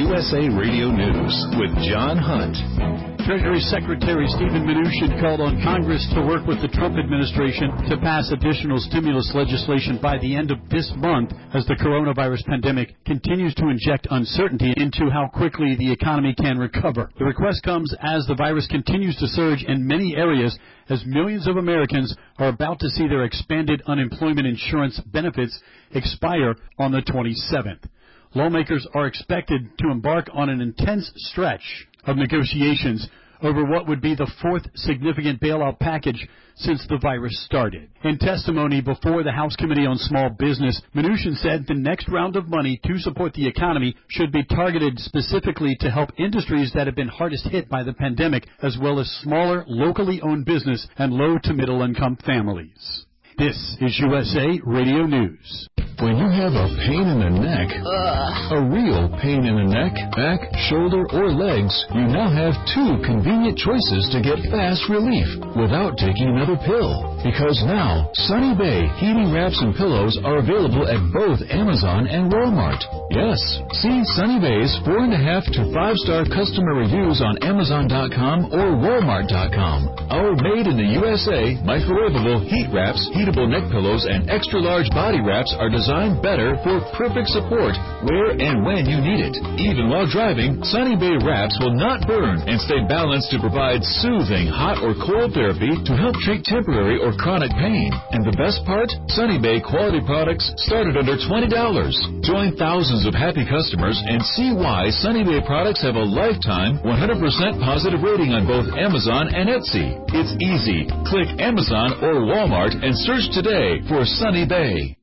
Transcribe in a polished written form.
USA Radio News with John Hunt. Treasury Secretary Steven Mnuchin called on Congress to work with the Trump administration to pass additional stimulus legislation by the end of this month as the coronavirus pandemic continues to inject uncertainty into how quickly the economy can recover. The request comes as the virus continues to surge in many areas as millions of Americans are about to see their expanded unemployment insurance benefits expire on the 27th. Lawmakers are expected to embark on an intense stretch of negotiations over what would be the fourth significant bailout package since the virus started. In testimony before the House Committee on Small Business, Mnuchin said the next round of money to support the economy should be targeted specifically to help industries that have been hardest hit by the pandemic, as well as smaller, locally owned business and low to middle income families. This is USA Radio News. When you have a pain in the neck, a real pain in the neck, back, shoulder, or legs, you now have two convenient choices to get fast relief without taking another pill. Because now, Sunny Bay heating wraps and pillows are available at both Amazon and Walmart. Yes, see Sunny Bay's 4.5 to 5-star customer reviews on Amazon.com or Walmart.com. Our made in the USA microwavable heat wraps, heatable neck pillows, and extra-large body wraps are designed better for perfect support where and when you need it. Even while driving, Sunny Bay wraps will not burn and stay balanced to provide soothing hot or cold therapy to help treat temporary or chronic pain. And the best part? Sunny Bay quality products start at under $20. Join thousands of happy customers and see why Sunny Bay products have a lifetime 100% positive rating on both Amazon and Etsy. It's easy. Click Amazon or Walmart and search today for Sunny Bay.